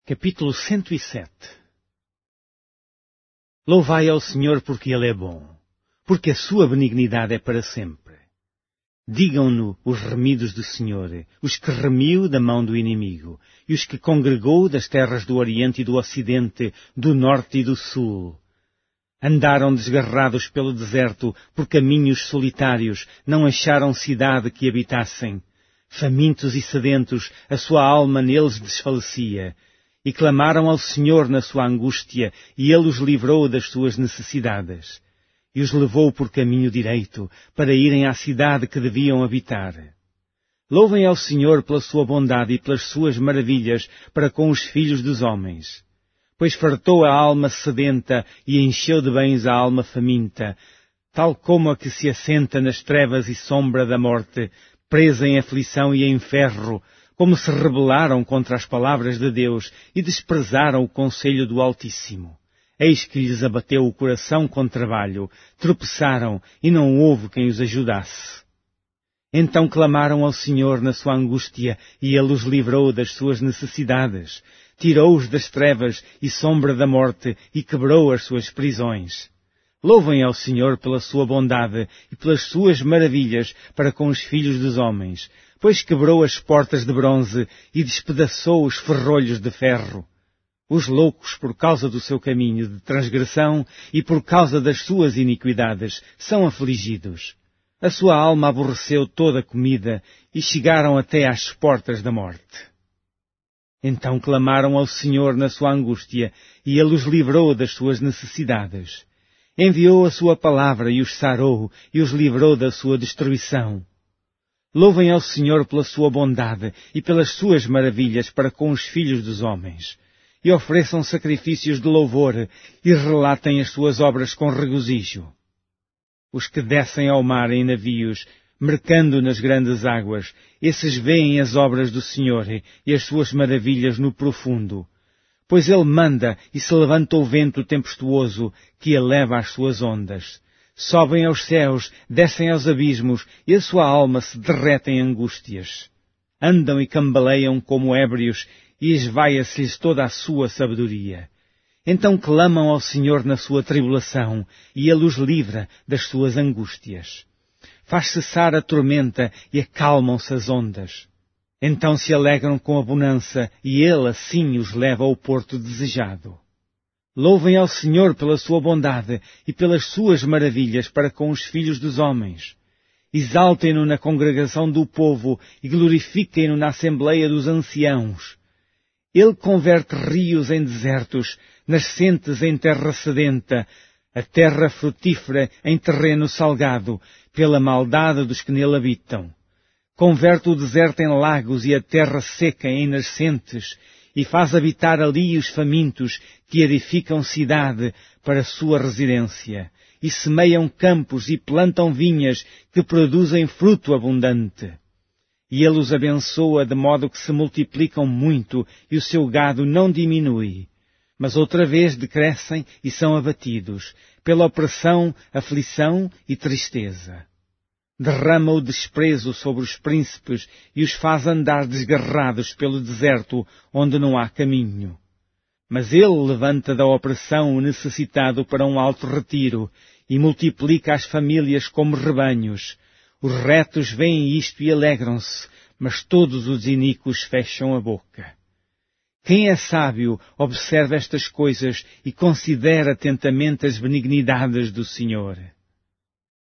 Capítulo 107. Louvai ao Senhor porque Ele é bom, porque a sua benignidade é para sempre. Digam-no os remidos do Senhor, os que remiu da mão do inimigo, e os que congregou das terras do Oriente e do Ocidente, do Norte e do Sul. Andaram desgarrados pelo deserto, por caminhos solitários, não acharam cidade que habitassem. Famintos e sedentos, a sua alma neles desfalecia. E clamaram ao Senhor na sua angústia, e Ele os livrou das suas necessidades. E os levou por caminho direito, para irem à cidade que deviam habitar. Louvem ao Senhor pela sua bondade e pelas suas maravilhas para com os filhos dos homens. Pois fartou a alma sedenta e encheu de bens a alma faminta, tal como a que se assenta nas trevas e sombra da morte, presa em aflição e em ferro, como se rebelaram contra as palavras de Deus e desprezaram o conselho do Altíssimo. Eis que lhes abateu o coração com trabalho, tropeçaram e não houve quem os ajudasse. Então clamaram ao Senhor na sua angústia e Ele os livrou das suas necessidades, tirou-os das trevas e sombra da morte e quebrou as suas prisões. Louvem ao Senhor pela sua bondade e pelas suas maravilhas para com os filhos dos homens, pois quebrou as portas de bronze e despedaçou os ferrolhos de ferro. Os loucos, por causa do seu caminho de transgressão e por causa das suas iniquidades, são afligidos. A sua alma aborreceu toda a comida e chegaram até às portas da morte. Então clamaram ao Senhor na sua angústia e Ele os livrou das suas necessidades. Enviou a sua palavra e os sarou e os livrou da sua destruição. Louvem ao Senhor pela sua bondade e pelas suas maravilhas para com os filhos dos homens. E ofereçam sacrifícios de louvor e relatem as suas obras com regozijo. Os que descem ao mar em navios, mercando nas grandes águas, esses veem as obras do Senhor e as suas maravilhas no profundo. Pois Ele manda e se levanta o vento tempestuoso que eleva as suas ondas. Sobem aos céus, descem aos abismos, e a sua alma se derrete em angústias. Andam e cambaleiam como ébrios, e esvaia-se-lhes toda a sua sabedoria. Então clamam ao Senhor na sua tribulação, e Ele os livra das suas angústias. Faz cessar a tormenta e acalmam-se as ondas. Então se alegram com a bonança, e Ele assim os leva ao porto desejado. Louvem ao Senhor pela sua bondade e pelas suas maravilhas para com os filhos dos homens. Exaltem-no na congregação do povo e glorifiquem-no na assembleia dos anciãos. Ele converte rios em desertos, nascentes em terra sedenta, a terra frutífera em terreno salgado, pela maldade dos que nele habitam. Converte o deserto em lagos e a terra seca em nascentes, e faz habitar ali os famintos que edificam cidade para sua residência, e semeiam campos e plantam vinhas que produzem fruto abundante. E Ele os abençoa de modo que se multiplicam muito e o seu gado não diminui. Mas outra vez decrescem e são abatidos, pela opressão, aflição e tristeza. Derrama o desprezo sobre os príncipes e os faz andar desgarrados pelo deserto onde não há caminho. Mas Ele levanta da opressão o necessitado para um alto retiro e multiplica as famílias como rebanhos. Os retos veem isto e alegram-se, mas todos os iníquos fecham a boca. Quem é sábio observa estas coisas e considera atentamente as benignidades do Senhor.